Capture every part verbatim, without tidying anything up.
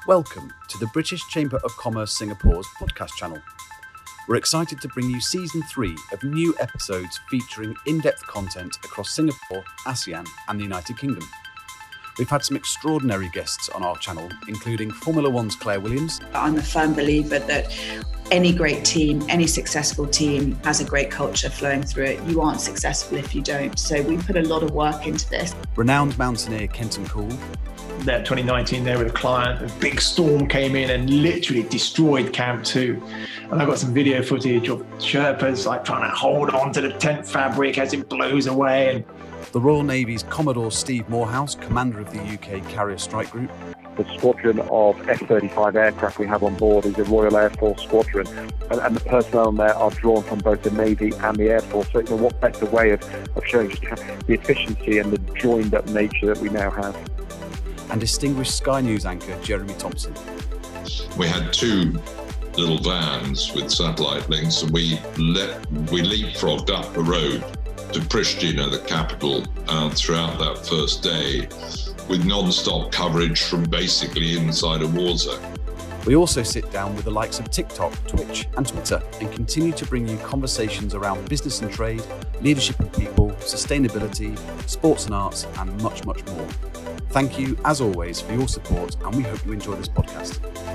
Welcome to the British Chamber of Commerce Singapore's podcast channel. We're excited to bring you season three of new episodes featuring in-depth content across Singapore, ASEAN and the United Kingdom. We've had some extraordinary guests on our channel, including Formula One's Claire Williams. I'm a firm believer that any great team, any successful team has a great culture flowing through it. You aren't successful if you don't. So we put a lot of work into this. Renowned mountaineer Kenton Cool. There, twenty nineteen, there with a client, a big storm came in and literally destroyed Camp two. And I've got some video footage of Sherpas like trying to hold on to the tent fabric as it blows away. And the Royal Navy's Commodore Steve Morehouse, commander of the U K Carrier Strike Group. The squadron of F thirty-five aircraft we have on board is a Royal Air Force squadron, and, and the personnel on there are drawn from both the Navy and the Air Force. So, you know, what better way of, of showing just the efficiency and the joined-up nature that we now have. And distinguished Sky News anchor Jeremy Thompson. We had two little vans with satellite links, and we let we leapfrogged up the road to Pristina, the capital, uh, throughout that first day, with non-stop coverage from basically inside a war zone. We also sit down with the likes of TikTok, Twitch and Twitter and continue to bring you conversations around business and trade, leadership and people, sustainability, sports and arts and much, much more. Thank you, as always, for your support and we hope you enjoy this podcast.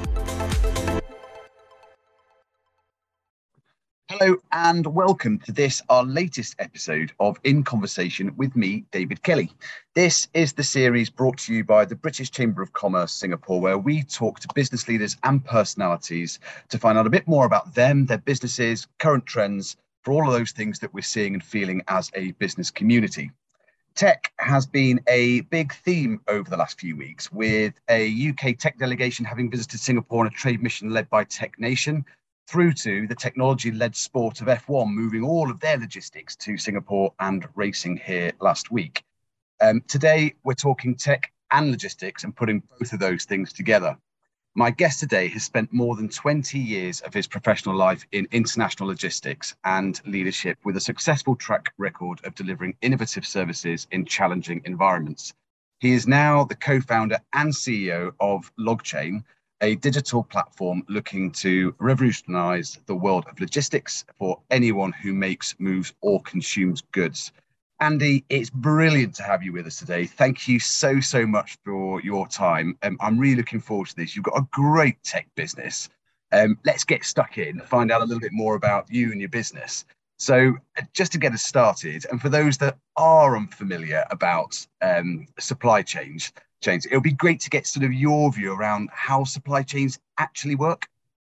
Hello and welcome to this, our latest episode of In Conversation with me, David Kelly. This is the series brought to you by the British Chamber of Commerce Singapore, where we talk to business leaders and personalities to find out a bit more about them, their businesses, current trends, for all of those things that we're seeing and feeling as a business community. Tech has been a big theme over the last few weeks, with a U K tech delegation having visited Singapore on a trade mission led by Tech Nation, through to the technology-led sport of F one moving all of their logistics to Singapore and racing here last week. Um, today, we're talking tech and logistics and putting both of those things together. My guest today has spent more than twenty years of his professional life in international logistics and leadership, with a successful track record of delivering innovative services in challenging environments. He is now the co-founder and C E O of LogChain, a digital platform looking to revolutionize the world of logistics for anyone who makes, moves or consumes goods. Andy, it's brilliant to have you with us today. Thank you so, so much for your time. Um, I'm really looking forward to this. You've got a great tech business. Um, let's get stuck in, find out a little bit more about you and your business. So uh, just to get us started, and for those that are unfamiliar about um, supply chains, chains, it'll be great to get sort of your view around how supply chains actually work.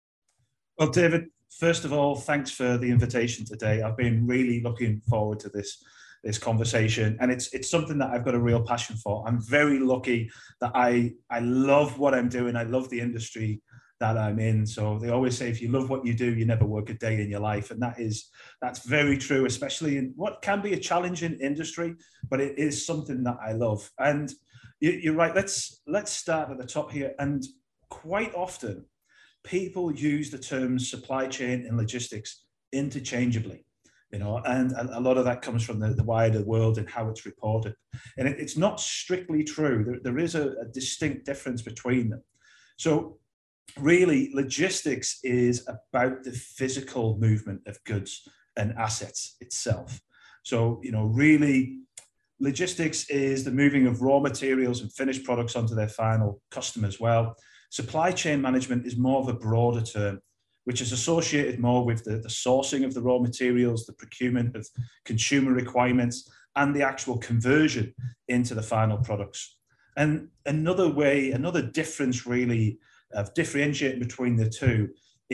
Well, David, first of all, thanks for the invitation today. I've been really looking forward to this this conversation, and it's it's something that I've got a real passion for. I'm very lucky that I I love what I'm doing. I love the industry that I'm in. So they always say, if you love what you do, you never work a day in your life, and that is that's very true, especially in what can be a challenging industry, but it is something that I love. And you're right. Let's let's start at the top here. And quite often, people use the terms supply chain and logistics interchangeably. You know, and a lot of that comes from the, the wider world and how it's reported. And it, it's not strictly true. There, there is a, a distinct difference between them. So really, logistics is about the physical movement of goods and assets itself. So, you know, really, logistics is the moving of raw materials and finished products onto their final customers. Well, supply chain management is more of a broader term, which is associated more with the, the sourcing of the raw materials, the procurement of consumer requirements, and the actual conversion into the final products. And another way, another difference really of differentiating between the two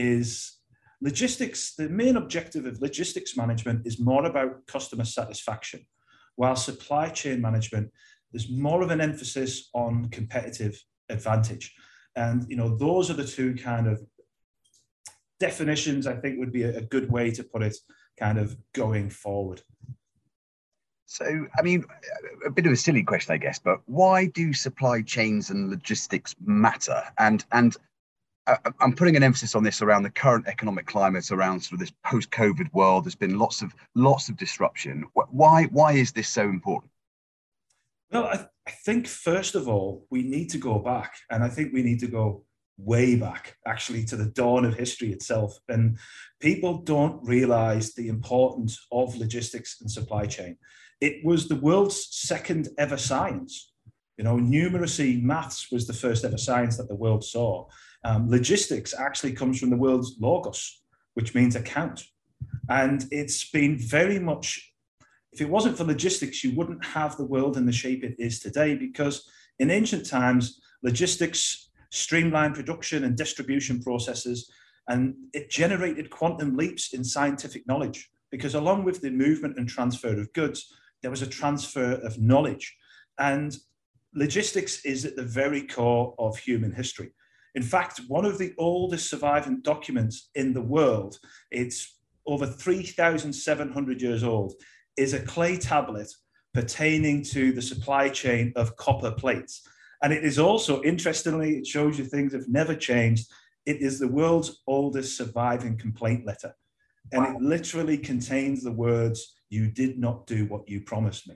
is logistics. The main objective of logistics management is more about customer satisfaction, while supply chain management, there's more of an emphasis on competitive advantage. And, you know, those are the two kind of definitions, I think, would be a, a good way to put it kind of going forward. So, I mean, a bit of a silly question, I guess, but why do supply chains and logistics matter? And and I'm putting an emphasis on this around the current economic climate, around sort of this post-COVID world. There's been lots of lots of disruption. Why why is this so important? Well, I, I think first of all, we need to go back, and I think we need to go way back, actually, to the dawn of history itself. And people don't realize the importance of logistics and supply chain. It was the world's second ever science. You know, numeracy, maths was the first ever science that the world saw. Um, logistics actually comes from the word's logos, which means account. And it's been very much, if it wasn't for logistics, you wouldn't have the world in the shape it is today, because in ancient times, logistics streamlined production and distribution processes, and it generated quantum leaps in scientific knowledge, because along with the movement and transfer of goods, there was a transfer of knowledge. And logistics is at the very core of human history. In fact, one of the oldest surviving documents in the world, it's over three thousand seven hundred years old, is a clay tablet pertaining to the supply chain of copper plates. And it is also, interestingly, it shows you things have never changed. It is the world's oldest surviving complaint letter. And wow. It literally contains the words, "You did not do what you promised me."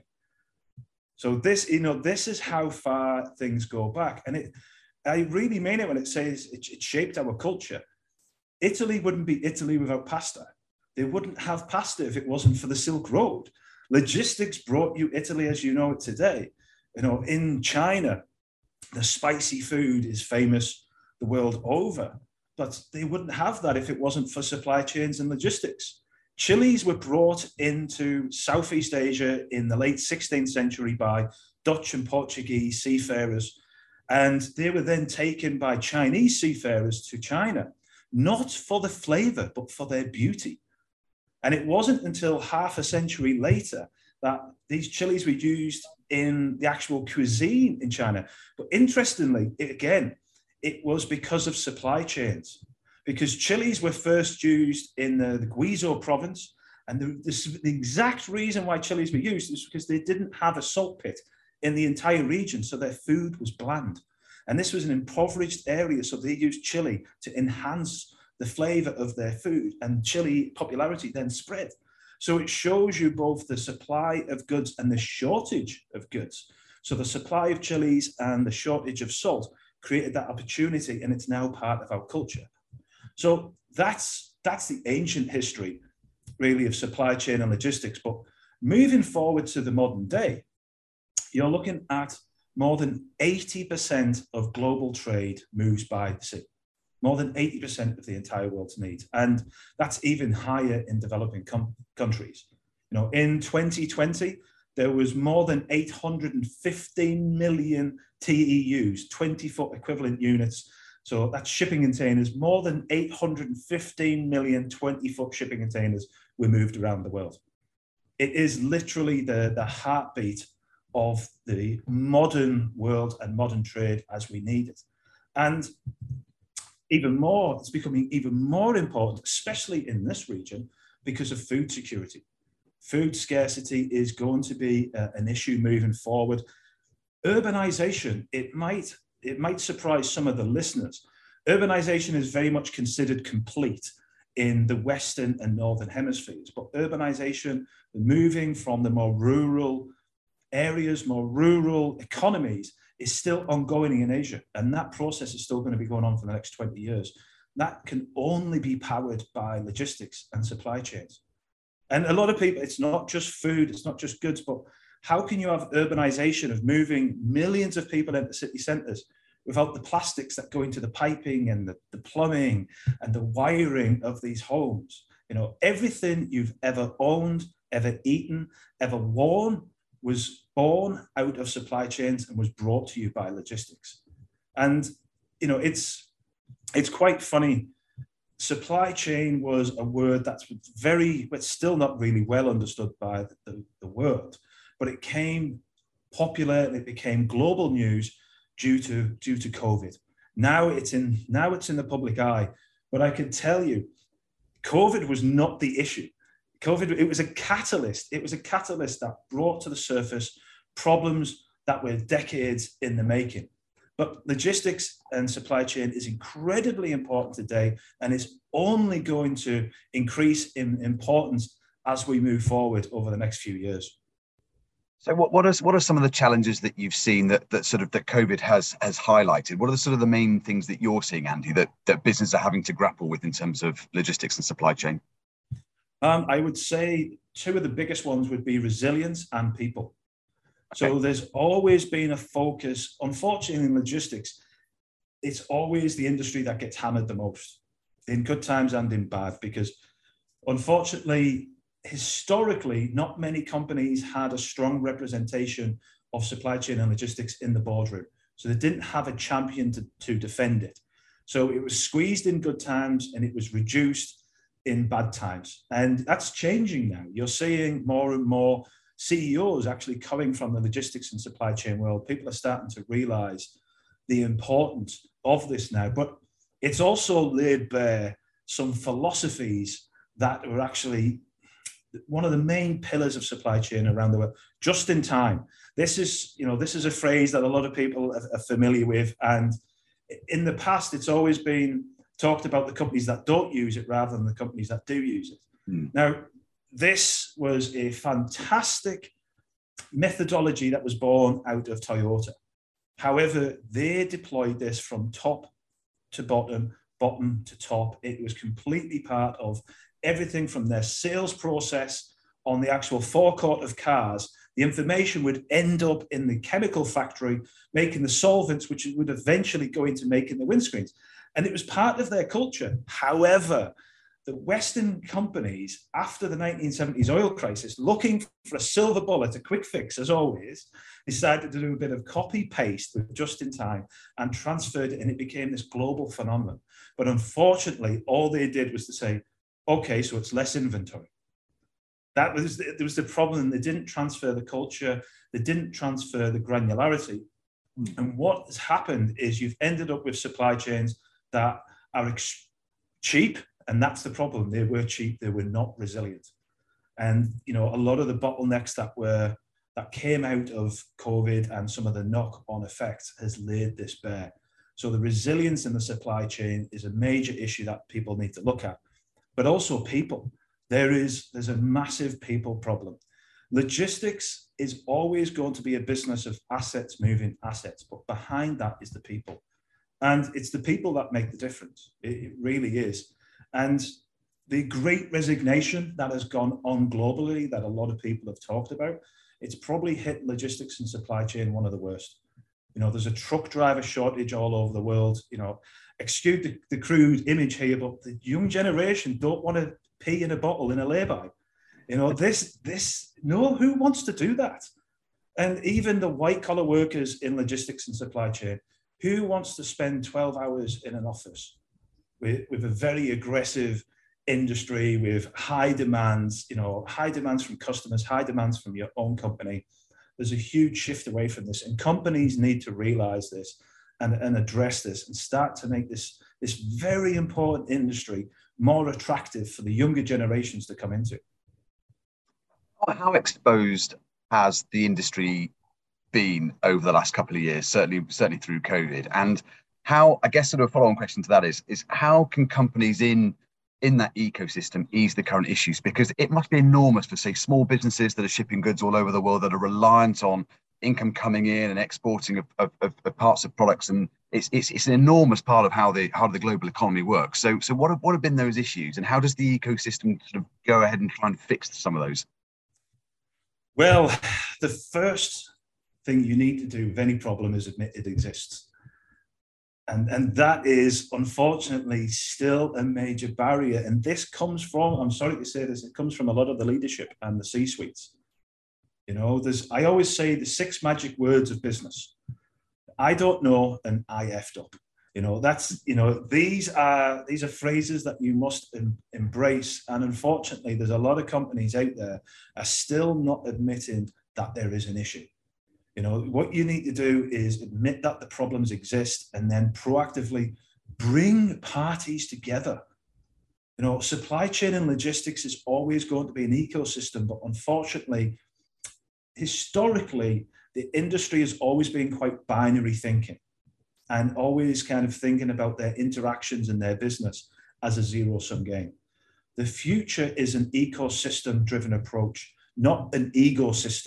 So this, you know, this is how far things go back. And it, I really mean it when it says it, it shaped our culture. Italy wouldn't be Italy without pasta. They wouldn't have pasta if it wasn't for the Silk Road. Logistics brought you Italy as you know it today. You know, in China, the spicy food is famous the world over, but they wouldn't have that if it wasn't for supply chains and logistics. Chilies were brought into Southeast Asia in the late sixteenth century by Dutch and Portuguese seafarers, and they were then taken by Chinese seafarers to China, not for the flavor, but for their beauty. And it wasn't until half a century later that these chilies were used in the actual cuisine in China. But interestingly, it, again, it was because of supply chains. Because chilies were first used in the, the Guizhou province. And the, the, the exact reason why chilies were used is because they didn't have a salt pit in the entire region, so their food was bland. And this was an impoverished area, so they used chili to enhance the flavor of their food, and chili popularity then spread. So it shows you both the supply of goods and the shortage of goods. So the supply of chilies and the shortage of salt created that opportunity, and it's now part of our culture. So that's, that's the ancient history, really, of supply chain and logistics. But moving forward to the modern day, you're looking at more than eighty percent of global trade moves by the sea. More than eighty percent of the entire world's needs. And that's even higher in developing com- countries. You know, in twenty twenty, there was more than eight hundred fifteen million T E Us, twenty foot equivalent units. So that's shipping containers. More than eight hundred fifteen million twenty foot shipping containers were moved around the world. It is literally the, the heartbeat of the modern world and modern trade as we need it. And even more, it's becoming even more important, especially in this region, because of food security. Food scarcity is going to be uh, an issue moving forward. Urbanization, it might, it might surprise some of the listeners. Urbanization is very much considered complete in the Western and Northern hemispheres, but urbanization, the moving from the more rural areas, more rural economies, is still ongoing in Asia. And that process is still going to be going on for the next twenty years. That can only be powered by logistics and supply chains. And a lot of people, it's not just food, it's not just goods, but how can you have urbanization of moving millions of people into city centers without the plastics that go into the piping and the, the plumbing and the wiring of these homes? You know, everything you've ever owned, ever eaten, ever worn was born out of supply chains and was brought to you by logistics. And, you know, it's, it's quite funny. Supply chain was a word that's very, but still not really well understood by the, the, the world, but it came popular and it became global news due to, due to COVID. Now it's in, now it's in the public eye, but I can tell you, COVID was not the issue. COVID, it was a catalyst. It was a catalyst that brought to the surface problems that were decades in the making. But logistics and supply chain is incredibly important today, and it's only going to increase in importance as we move forward over the next few years. So what, what, is, what are some of the challenges that you've seen that, that sort of that COVID has has highlighted? What are the sort of the main things that you're seeing, Andy, that, that businesses are having to grapple with in terms of logistics and supply chain? Um, I would say two of the biggest ones would be resilience and people. So okay. There's always been a focus, unfortunately in logistics, it's always the industry that gets hammered the most, in good times and in bad, because unfortunately, historically, not many companies had a strong representation of supply chain and logistics in the boardroom. So they didn't have a champion to, to defend it. So it was squeezed in good times and it was reduced in bad times. And that's changing now. You're seeing more and more C E Os actually coming from the logistics and supply chain world. People are starting to realize the importance of this now. But it's also laid bare some philosophies that are actually one of the main pillars of supply chain around the world, just in time. This is, you know, this is a phrase that a lot of people are, are familiar with. And in the past, it's always been talked about the companies that don't use it rather than the companies that do use it. Mm. Now, this was a fantastic methodology that was born out of Toyota. However, they deployed this from top to bottom, bottom to top. It was completely part of everything from their sales process on the actual forecourt of cars. The information would end up in the chemical factory, making the solvents, which would eventually go into making the windscreens. And it was part of their culture. However, the Western companies, after the nineteen seventies oil crisis, looking for a silver bullet, a quick fix, as always, decided to do a bit of copy paste with just in time and transferred it, and it became this global phenomenon. But unfortunately, all they did was to say, okay, so it's less inventory. That was the, there was the problem. They didn't transfer the culture. They didn't transfer the granularity. Mm. And what has happened is you've ended up with supply chains that are ex- cheap, and that's the problem. They were cheap. They were not resilient. And you know, a lot of the bottlenecks that were that came out of COVID and some of the knock-on effects has laid this bare. So the resilience in the supply chain is a major issue that people need to look at. But also people. There is there's a massive people problem. Logistics is always going to be a business of assets moving assets, but behind that is the people. And it's the people that make the difference. It, it really is. And the great resignation that has gone on globally, that a lot of people have talked about, it's probably hit logistics and supply chain one of the worst. You know, there's a truck driver shortage all over the world. You know, excuse the, the crude image here, but the young generation don't want to pee in a bottle in a lay-by. You know, this, this, no, who wants to do that? And even the white-collar workers in logistics and supply chain, who wants to spend twelve hours in an office with, with a very aggressive industry, with high demands, you know, high demands from customers, high demands from your own company? There's a huge shift away from this, and companies need to realize this and, and address this and start to make this, this very important industry more attractive for the younger generations to come into. How exposed has the industry been over the last couple of years, certainly, certainly through COVID? And how, I guess sort of a follow-on question to that is, is how can companies in in that ecosystem ease the current issues? Because it must be enormous for, say, small businesses that are shipping goods all over the world, that are reliant on income coming in and exporting of, of, of parts of products, and it's, it's it's an enormous part of how the how the global economy works. So so what have, what have been those issues, and how does the ecosystem sort of go ahead and try and fix some of those? Well, the first thing you need to do with any problem is admit it exists. And, and that is, unfortunately, still a major barrier. And this comes from, I'm sorry to say this, it comes from a lot of the leadership and the C-suites. You know, there's, I always say the six magic words of business: I don't know, and I effed up. You know, that's, you know, these are, these are phrases that you must em, embrace. And unfortunately, there's a lot of companies out there are still not admitting that there is an issue. You know, what you need to do is admit that the problems exist and then proactively bring parties together. You know, supply chain and logistics is always going to be an ecosystem, but unfortunately, historically, the industry has always been quite binary thinking and always kind of thinking about their interactions in their business as a zero-sum game. The future is an ecosystem-driven approach, not an ego system.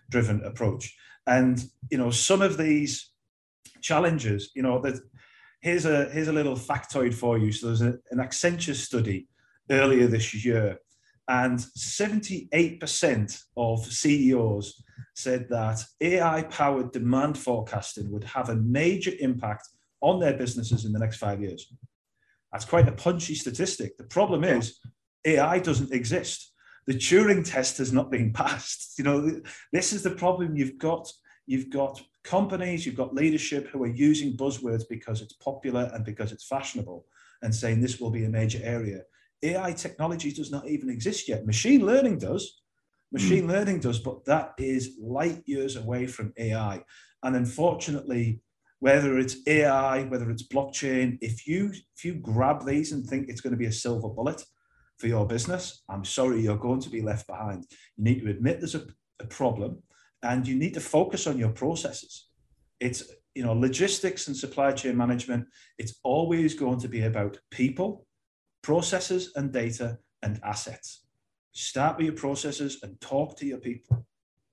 driven approach. And, you know, some of these challenges, you know, that here's a, here's a little factoid for you. So there's a, an Accenture study earlier this year, and seventy-eight percent of C E Os said that A I-powered demand forecasting would have a major impact on their businesses in the next five years. That's quite a punchy statistic. The problem is A I doesn't exist. The Turing test has not been passed. You know, this is the problem. You've got, you've got companies, you've got leadership who are using buzzwords because it's popular and because it's fashionable and saying this will be a major area. A I technology does not even exist yet. Machine learning does. Machine mm. learning does, but that is light years away from A I. And unfortunately, whether it's A I, whether it's blockchain, if you if you grab these and think it's going to be a silver bullet for your business, I'm sorry, you're going to be left behind. You need to admit there's a, a problem, and you need to focus on your processes. It's, you know, logistics and supply chain management. It's always going to be about people, processes and data and assets. Start with your processes and talk to your people.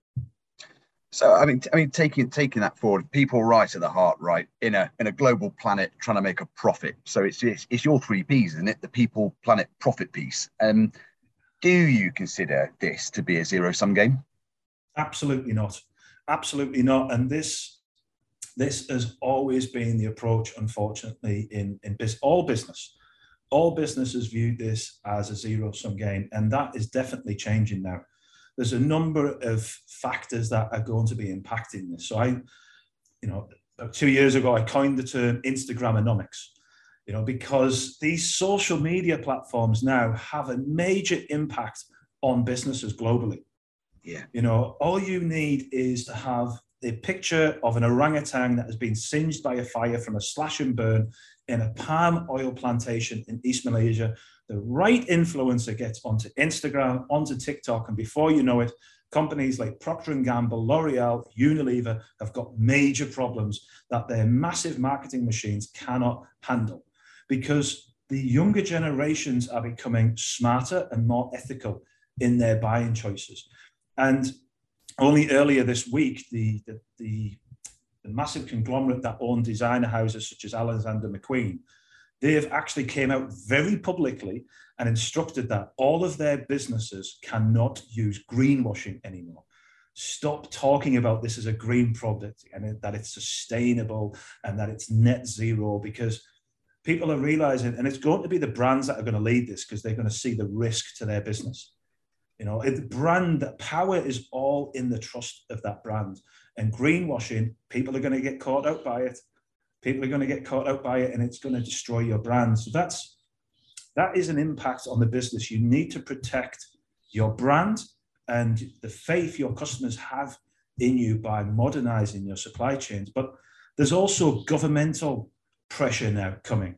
So I mean, I mean, taking taking that forward, people right at the heart, right, in a in a global planet trying to make a profit. So it's it's, it's your three P's, isn't it? The people, planet, profit piece. Um, do you consider this to be a zero sum game? Absolutely not. Absolutely not. And this this has always been the approach, unfortunately, in in bis- all business. All businesses view this as a zero sum game, and that is definitely changing now. There's a number of factors that are going to be impacting this. So I, you know, about two years ago, I coined the term Instagramonomics, you know, because these social media platforms now have a major impact on businesses globally. Yeah. You know, all you need is to have a picture of an orangutan that has been singed by a fire from a slash and burn in a palm oil plantation in East Malaysia. The right influencer gets onto Instagram, onto TikTok, and before you know it, companies like Procter and Gamble, L'Oreal, Unilever have got major problems that their massive marketing machines cannot handle, because the younger generations are becoming smarter and more ethical in their buying choices. And only earlier this week, the, the, the, the massive conglomerate that own designer houses such as Alexander McQueen, they have actually came out very publicly and instructed that all of their businesses cannot use greenwashing anymore. Stop talking about this as a green product and that it's sustainable and that it's net zero, because people are realizing, and it's going to be the brands that are going to lead this because they're going to see the risk to their business. You know, the brand power is all in the trust of that brand, and greenwashing, people are going to get caught out by it. People are going to get caught out by it, and it's going to destroy your brand. So that's, that is an impact on the business. You need to protect your brand and the faith your customers have in you by modernizing your supply chains. But there's also governmental pressure now coming.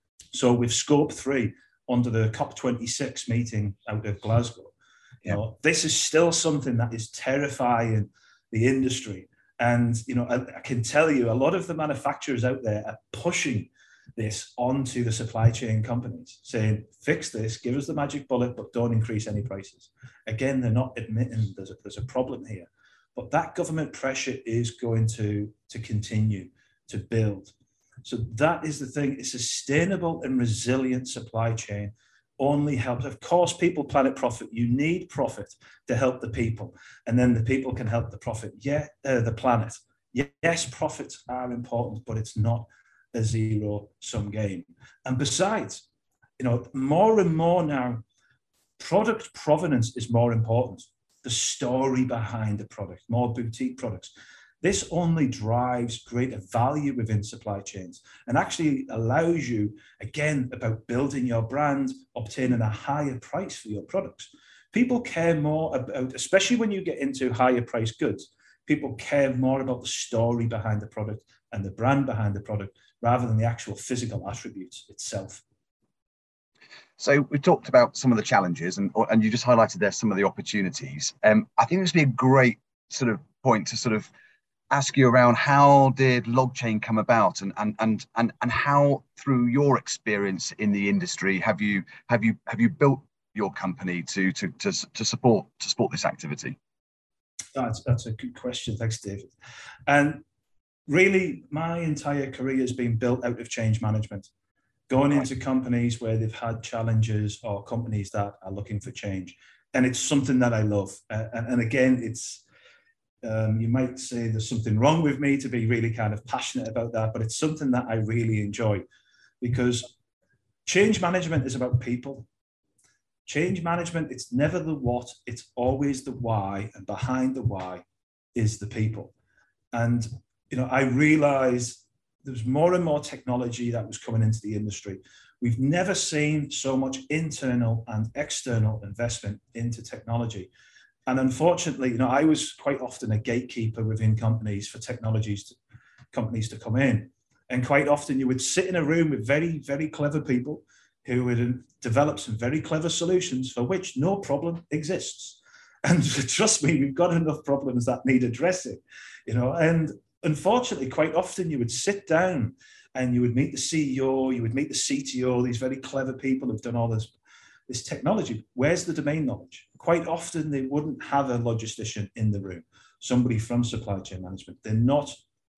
So with Scope three under the COP twenty-six meeting out of Glasgow, you know, this is still something that is terrifying the industry. And, you know, I, I can tell you a lot of the manufacturers out there are pushing this onto the supply chain companies, saying, fix this, give us the magic bullet, but don't increase any prices. Again, they're not admitting there's a, there's a problem here. But that government pressure is going to, to continue to build. So that is the thing. A sustainable and resilient supply chain only helps. Of course, people, planet, profit. You need profit to help the people, and then the people can help the profit. Yeah, uh, the planet. Yes, profits are important, but it's not a zero-sum game. And besides, you know, more and more now, product provenance is more important. The story behind the product, more boutique products. This only drives greater value within supply chains and actually allows you, again, about building your brand, obtaining a higher price for your products. People care more about, especially when you get into higher priced goods, people care more about the story behind the product and the brand behind the product rather than the actual physical attributes itself. So we talked about some of the challenges, and, and you just highlighted there some of the opportunities. Um, I think this would be a great sort of point to sort of ask you around, how did LogChain come about, and and and and and how, through your experience in the industry, have you have you have you built your company to to to to support to support this activity? That's, that's a good question. Thanks, David. And really, my entire career has been built out of change management, going into companies where they've had challenges or companies that are looking for change. And it's something that I love. Uh, and, and again, it's, um, you might say there's something wrong with me to be really kind of passionate about that, but it's something that I really enjoy, because change management is about people. Change management, it's never the what, it's always the why, and behind the why is the people. And, you know, I realized there was more and more technology that was coming into the industry. We've never seen so much internal and external investment into technology. And unfortunately, you know, I was quite often a gatekeeper within companies for technologies to, companies to come in. And quite often you would sit in a room with very, very clever people who would develop some very clever solutions for which no problem exists. And trust me, we've got enough problems that need addressing, you know. And unfortunately, quite often you would sit down and you would meet the C E O, you would meet the C T O, these very clever people who've done all this, this technology. Where's the domain knowledge? Quite often they wouldn't have a logistician in the room, somebody from supply chain management. They're not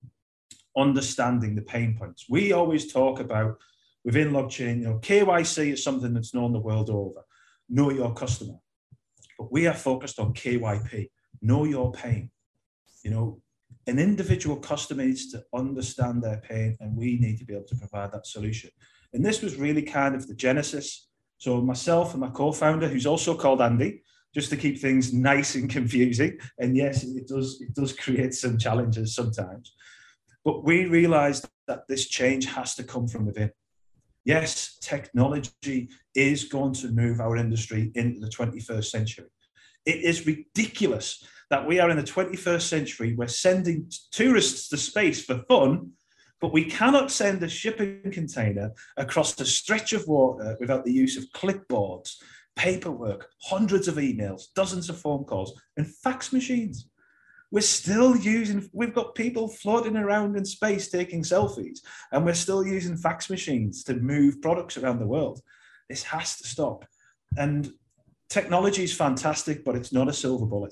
understanding the pain points. We always talk about, within LogChain, you know, K Y C is something that's known the world over. Know your customer. But we are focused on K Y P. Know your pain. You know, an individual customer needs to understand their pain, and we need to be able to provide that solution. And this was really kind of the genesis. So myself and my co-founder, who's also called Andy, just to keep things nice and confusing. And yes, it does, it does create some challenges sometimes. But we realized that this change has to come from within. Yes, technology is going to move our industry into the twenty-first century. It is ridiculous that we are in the twenty-first century. We're sending tourists to space for fun, but we cannot send a shipping container across a stretch of water without the use of clipboards, paperwork, hundreds of emails, dozens of phone calls, and fax machines. We're still using, we've got people floating around in space taking selfies, and we're still using fax machines to move products around the world. This has to stop. And technology is fantastic, but it's not a silver bullet.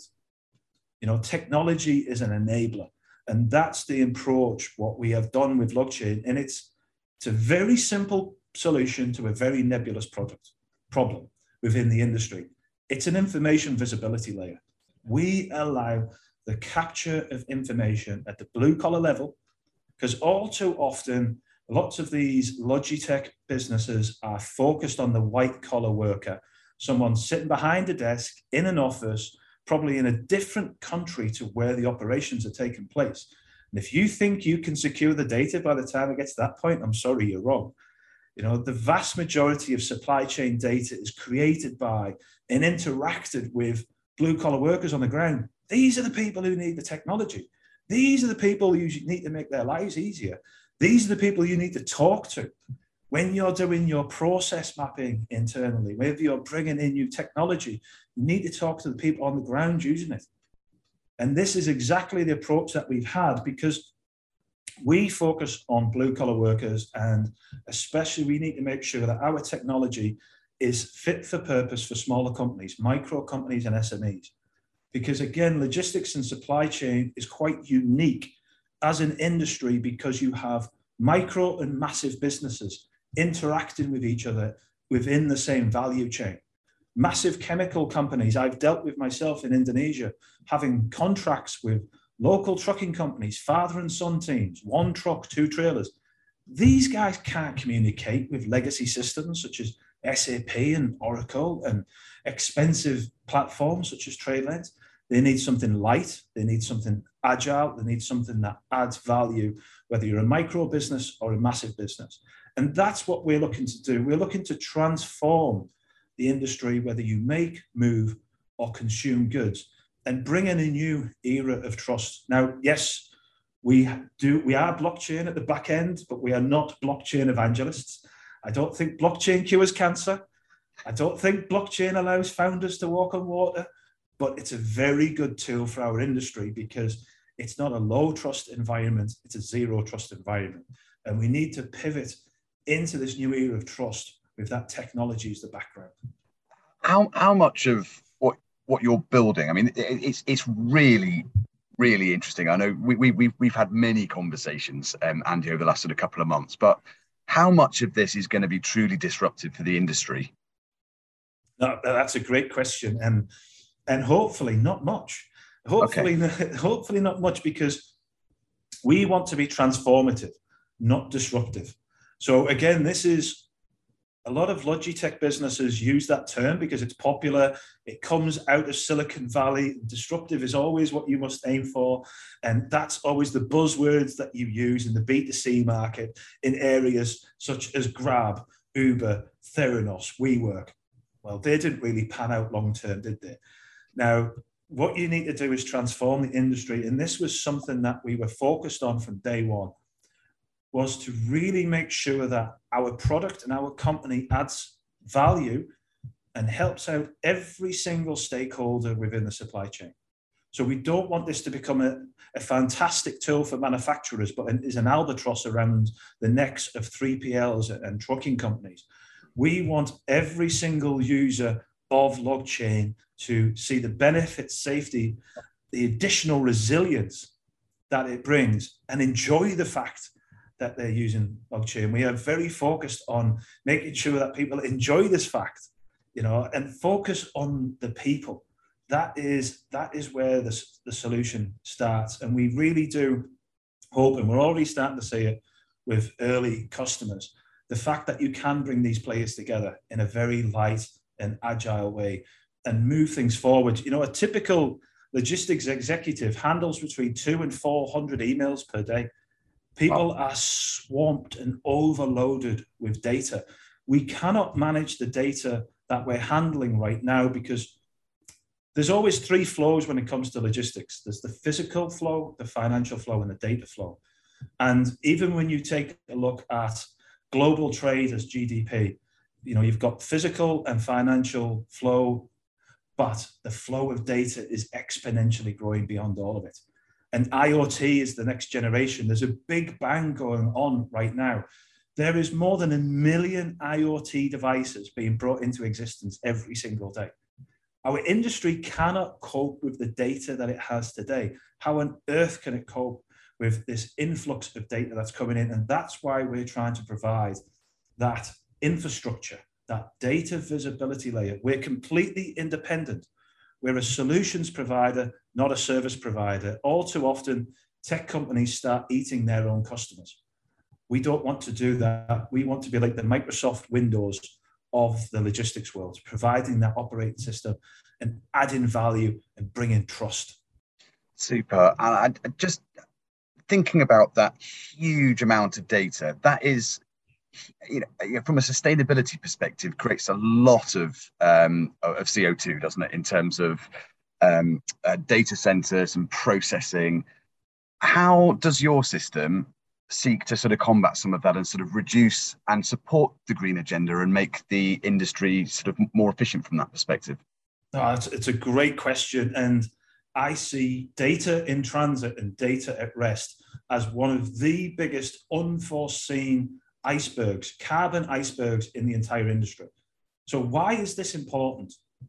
You know, technology is an enabler, and that's the approach, what we have done with LogChain. And it's, it's a very simple solution to a very nebulous product problem within the industry. It's an information visibility layer. We allow the capture of information at the blue collar level, because all too often, lots of these Logitech businesses are focused on the white collar worker, someone sitting behind a desk in an office, probably in a different country to where the operations are taking place. And if you think you can secure the data by the time it gets to that point, I'm sorry, you're wrong. You know, the vast majority of supply chain data is created by and interacted with blue collar workers on the ground. These are the people who need the technology. These are the people you need to make their lives easier. These are the people you need to talk to when you're doing your process mapping internally, whether you're bringing in new technology. You need to talk to the people on the ground using it. And this is exactly the approach that we've had, because we focus on blue collar workers, and especially we need to make sure that our technology is fit for purpose for smaller companies, micro companies and S M Es. Because again, logistics and supply chain is quite unique as an industry, because you have micro and massive businesses interacting with each other within the same value chain. Massive chemical companies, I've dealt with myself in Indonesia, having contracts with local trucking companies, father and son teams, one truck, two trailers. These guys can't communicate with legacy systems such as S A P and Oracle and expensive platforms such as TradeLens. They need something light, they need something agile, they need something that adds value, whether you're a micro business or a massive business. And that's what we're looking to do. We're looking to transform the industry, whether you make, move, or consume goods, and bring in a new era of trust. Now, yes, we do. We are blockchain at the back end, but we are not blockchain evangelists. I don't think blockchain cures cancer. I don't think blockchain allows founders to walk on water, but it's a very good tool for our industry, because it's not a low trust environment, it's a zero trust environment. And we need to pivot into this new era of trust with that technology as the background. How, how much of what what you're building. I mean, it, it's it's really, really interesting. I know we, we, we've, we've had many conversations, um, Andy, over the last sort of couple of months, but how much of this is going to be truly disruptive for the industry? No, that's a great question. And, and hopefully not much. Hopefully, okay. hopefully not much, because we want to be transformative, not disruptive. So again, this is, a lot of Logitech businesses use that term because it's popular. It comes out of Silicon Valley. Disruptive is always what you must aim for. And that's always the buzzwords that you use in the B two C market in areas such as Grab, Uber, Theranos, WeWork. Well, they didn't really pan out long-term, did they? Now, what you need to do is transform the industry. And this was something that we were focused on from day one, was to really make sure that our product and our company adds value and helps out every single stakeholder within the supply chain. So we don't want this to become a, a fantastic tool for manufacturers, but is an albatross around the necks of three P Ls and trucking companies. We want every single user of LogChain to see the benefits, safety, the additional resilience that it brings, and enjoy the fact that they're using LogChain. We are very focused on making sure that people enjoy this fact, you know, and focus on the people. That is, that is where the, the solution starts. And we really do hope, and we're already starting to see it with early customers, the fact that you can bring these players together in a very light and agile way and move things forward. You know, a typical logistics executive handles between two and four hundred emails per day. People are swamped and overloaded with data. We cannot manage the data that we're handling right now, because there's always three flows when it comes to logistics. There's the physical flow, the financial flow, and the data flow. And even when you take a look at global trade as G D P, you know, you've got physical and financial flow, but the flow of data is exponentially growing beyond all of it. And I O T is the next generation. There's a big bang going on right now. There is more than a million I O T devices being brought into existence every single day. Our industry cannot cope with the data that it has today. How on earth can it cope with this influx of data that's coming in? And that's why we're trying to provide that infrastructure, that data visibility layer. We're completely independent. We're a solutions provider, not a service provider. All too often, tech companies start eating their own customers. We don't want to do that. We want to be like the Microsoft Windows of the logistics world, providing that operating system and adding value and bringing trust. Super. And I, just thinking about that huge amount of data, that is, you know, from a sustainability perspective, creates a lot of um, of C O two, doesn't it? In terms of um, uh, data centers and processing. How does your system seek to sort of combat some of that and sort of reduce and support the green agenda and make the industry sort of more efficient from that perspective? No, it's, it's a great question. And I see data in transit and data at rest as one of the biggest unforeseen icebergs, carbon icebergs in the entire industry. So why is this important?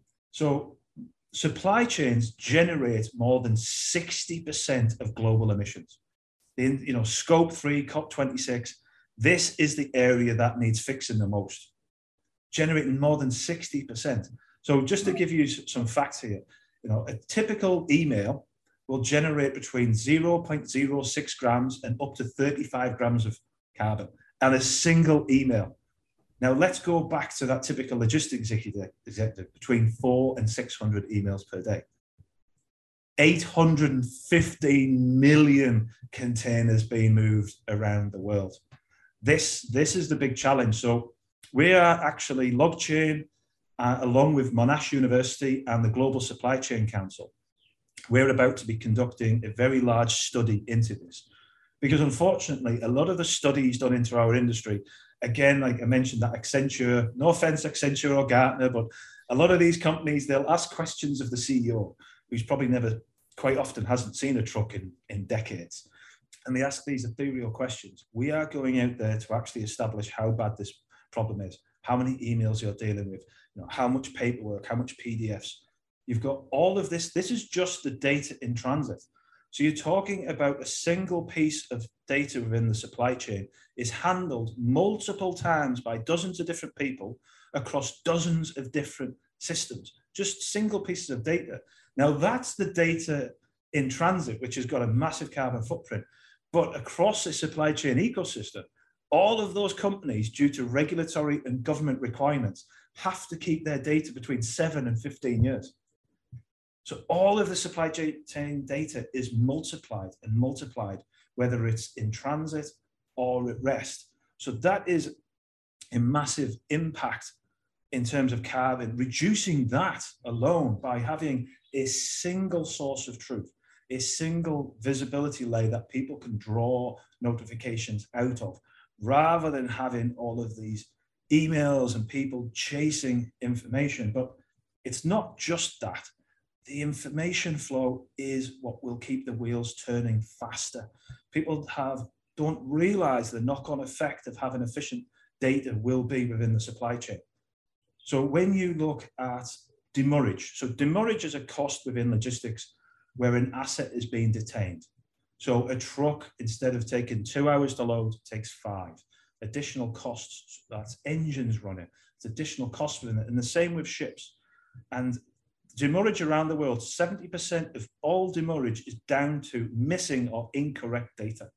So supply chains generate more than sixty percent of global emissions. In, you know, scope three, COP twenty-six, this is the area that needs fixing the most, generating more than sixty percent. So just to give you some facts here, you know, a typical email will generate between zero point zero six grams and up to thirty-five grams of carbon, and a single email. Now let's go back to that typical logistics executive, executive between four and six hundred emails per day. eight hundred fifteen million containers being moved around the world. This, this is the big challenge. So we are actually LogChain, uh, along with Monash University and the Global Supply Chain Council. We're about to be conducting a very large study into this. Because unfortunately, a lot of the studies done into our industry, again, like I mentioned, that Accenture, no offense, Accenture or Gartner, but a lot of these companies, they'll ask questions of the C E O, who's probably never, quite often hasn't seen a truck in, in decades. And they ask these ethereal questions. We are going out there to actually establish how bad this problem is, how many emails you're dealing with, you know, how much paperwork, how much P D Fs. You've got all of this. This is just the data in transit. So you're talking about a single piece of data within the supply chain is handled multiple times by dozens of different people across dozens of different systems, just single pieces of data. Now that's the data in transit, which has got a massive carbon footprint, but across a supply chain ecosystem, all of those companies, due to regulatory and government requirements, have to keep their data between seven and fifteen years. So all of the supply chain data is multiplied and multiplied, whether it's in transit or at rest. So that is a massive impact in terms of carbon, reducing that alone by having a single source of truth, a single visibility layer that people can draw notifications out of, rather than having all of these emails and people chasing information. But it's not just that. The information flow is what will keep the wheels turning faster. People have don't realize the knock-on effect of having efficient data will be within the supply chain. So when you look at demurrage, so demurrage is a cost within logistics where an asset is being detained. So a truck, instead of taking two hours to load, takes five. Additional costs, that's engines running, it's additional costs within it. And the same with ships. And demurrage around the world, seventy percent of all demurrage is down to missing or incorrect data.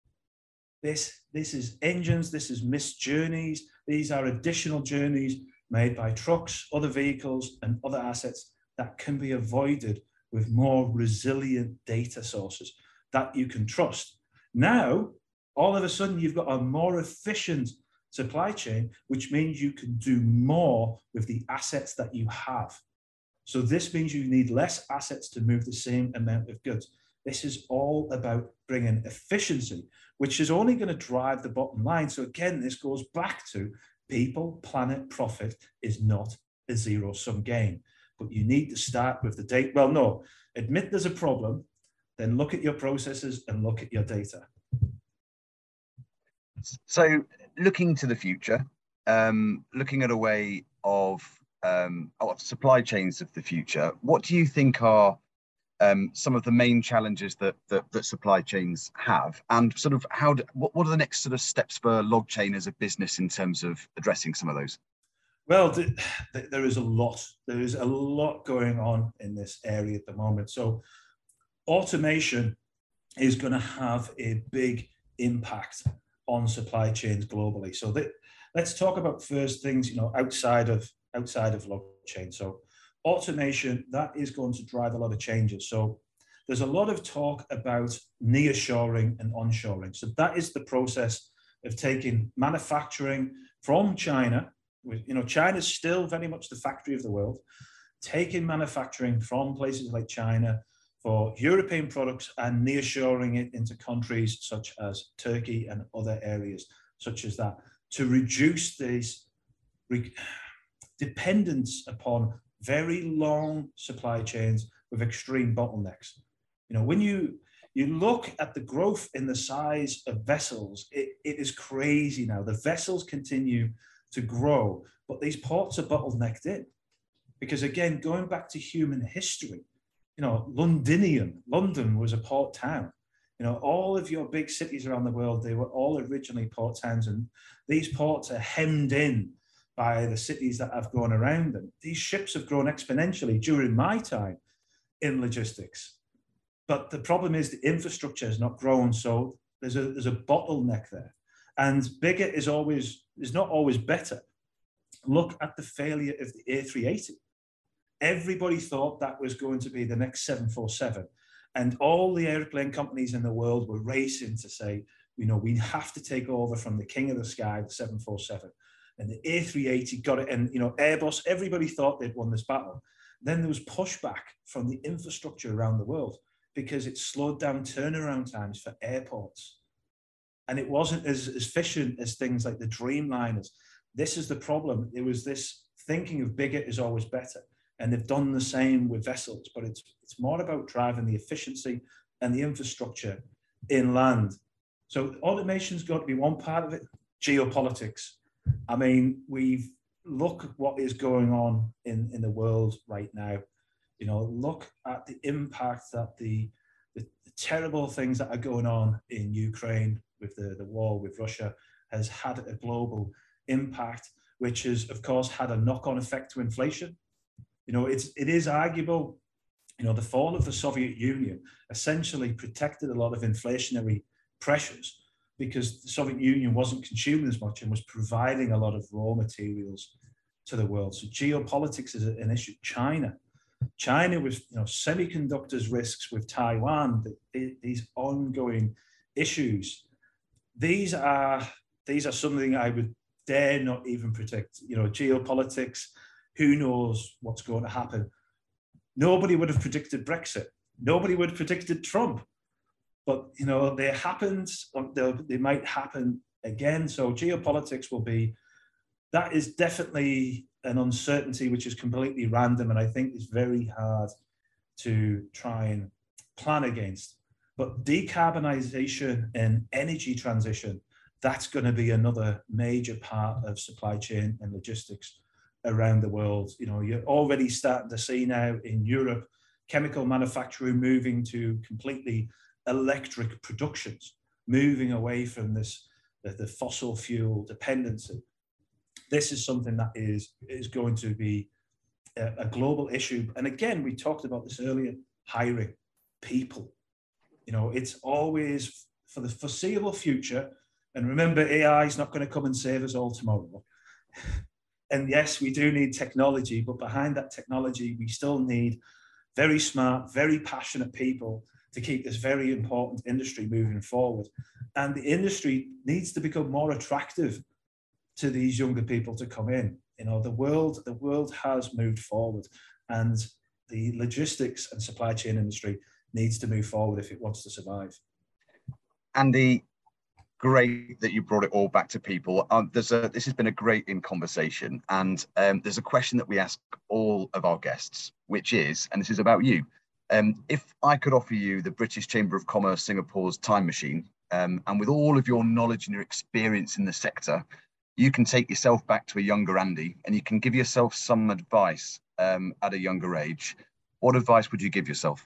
This, this is engines, this is missed journeys. These are additional journeys made by trucks, other vehicles, and other assets that can be avoided with more resilient data sources that you can trust. Now, all of a sudden, you've got a more efficient supply chain, which means you can do more with the assets that you have. So this means you need less assets to move the same amount of goods. This is all about bringing efficiency, which is only going to drive the bottom line. So again, this goes back to people, planet, profit is not a zero-sum game. But you need to start with the data. Well, no, admit there's a problem, then look at your processes and look at your data. So looking to the future, um, looking at a way of Um, of supply chains of the future, what do you think are um, some of the main challenges that, that that supply chains have, and sort of how do, what, what are the next sort of steps for LogChain as a business in terms of addressing some of those? Well, th th there is a lot. There is a lot going on in this area at the moment. So automation is going to have a big impact on supply chains globally. So that, let's talk about first things, you know, outside of outside of LogChain. So automation, that is going to drive a lot of changes. So there's a lot of talk about nearshoring and onshoring. So that is the process of taking manufacturing from China. You know, China is still very much the factory of the world, taking manufacturing from places like China for European products and nearshoring it into countries such as Turkey and other areas such as that, to reduce these dependence upon very long supply chains with extreme bottlenecks. You know, when you, you look at the growth in the size of vessels, it, it is crazy now. The vessels continue to grow, but these ports are bottlenecked in. Because again, going back to human history, you know, Londinium, London was a port town. You know, all of your big cities around the world, they were all originally port towns, and these ports are hemmed in by the cities that have grown around them. These ships have grown exponentially during my time in logistics. But the problem is the infrastructure has not grown, so there's a, there's a bottleneck there. And bigger is always, is not always better. Look at the failure of the A three eighty. Everybody thought that was going to be the next seven forty-seven. And all the airplane companies in the world were racing to say, you know, we have to take over from the king of the sky, the seven forty-seven. And the A three eighty got it, and you know, Airbus, everybody thought they'd won this battle. Then there was pushback from the infrastructure around the world because it slowed down turnaround times for airports. And it wasn't as, as efficient as things like the Dreamliners. This is the problem. It was this thinking of bigger is always better. And they've done the same with vessels, but it's, it's more about driving the efficiency and the infrastructure inland. So automation's got to be one part of it. Geopolitics. I mean, we've look at what is going on in, in the world right now. You know, look at the impact that the, the, the terrible things that are going on in Ukraine with the, the war with Russia has had a global impact, which has, of course, had a knock-on effect to inflation. You know, it's, it is arguable, you know, the fall of the Soviet Union essentially protected a lot of inflationary pressures because the Soviet Union wasn't consuming as much and was providing a lot of raw materials to the world. So geopolitics is an issue. China, China with, you know, semiconductors risks with Taiwan, the, these ongoing issues. These are, these are something I would dare not even predict. You know, geopolitics, who knows what's going to happen. Nobody would have predicted Brexit. Nobody would have predicted Trump. But, you know, they happened, they might happen again. So geopolitics will be, that is definitely an uncertainty which is completely random and I think is very hard to try and plan against. But decarbonisation and energy transition, that's going to be another major part of supply chain and logistics around the world. You know, you're already starting to see now in Europe, chemical manufacturing moving to completely electric productions, moving away from this, the, the fossil fuel dependency. This is something that is, is going to be a, a global issue. And again, we talked about this earlier, hiring people. You know, it's always for the foreseeable future. And remember, A I is not going to come and save us all tomorrow. And yes, we do need technology, but behind that technology, we still need very smart, very passionate people to keep this very important industry moving forward. And the industry needs to become more attractive to these younger people to come in. You know, the world, the world has moved forward and the logistics and supply chain industry needs to move forward if it wants to survive. Andy, great that you brought it all back to people. Um, there's a, this has been a great in conversation, and um, there's a question that we ask all of our guests, which is, and this is about you. Um, if I could offer you the British Chamber of Commerce Singapore's time machine, um, and with all of your knowledge and your experience in the sector, you can take yourself back to a younger Andy and you can give yourself some advice um, at a younger age. What advice would you give yourself?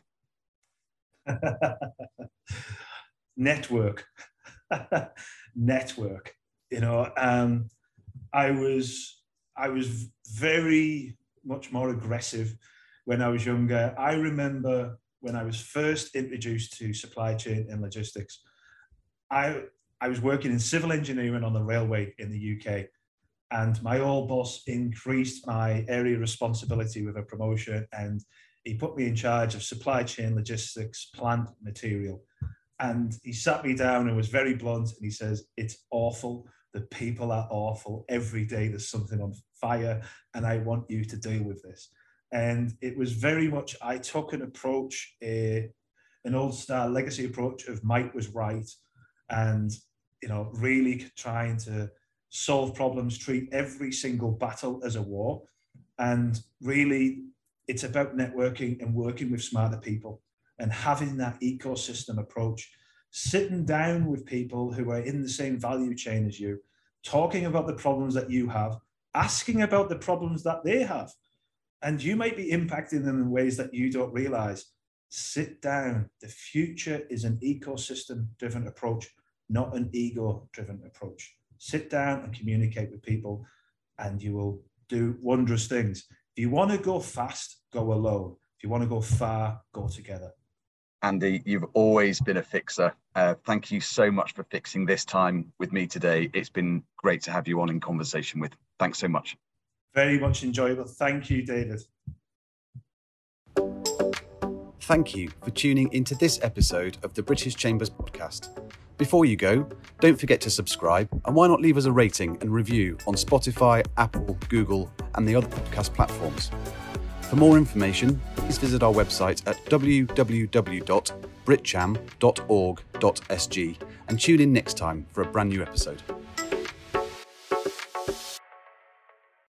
Network. Network. You know, um, I was I was very much more aggressive when I was younger. I remember when I was first introduced to supply chain and logistics, I I was working in civil engineering on the railway in the U K, and my old boss increased my area responsibility with a promotion, and he put me in charge of supply chain, logistics, plant material. And he sat me down and was very blunt, and he says, it's awful. The people are awful. Every day there's something on fire, and I want you to deal with this. And it was very much, I took an approach, a, an old style legacy approach of might was right, and, you know, really trying to solve problems, treat every single battle as a war. And really, it's about networking and working with smarter people and having that ecosystem approach, sitting down with people who are in the same value chain as you, talking about the problems that you have, asking about the problems that they have. And you might be impacting them in ways that you don't realize. Sit down. The future is an ecosystem-driven approach, not an ego-driven approach. Sit down and communicate with people, and you will do wondrous things. If you want to go fast, go alone. If you want to go far, go together. Andy, you've always been a fixer. Uh, thank you so much for fixing this time with me today. It's been great to have you on in conversation with. Thanks so much. Very much enjoyable. Thank you, David. Thank you for tuning into this episode of the British Chambers podcast. Before you go, don't forget to subscribe, and why not leave us a rating and review on Spotify, Apple, Google, and the other podcast platforms. For more information, please visit our website at w w w dot britcham dot org dot s g and tune in next time for a brand new episode.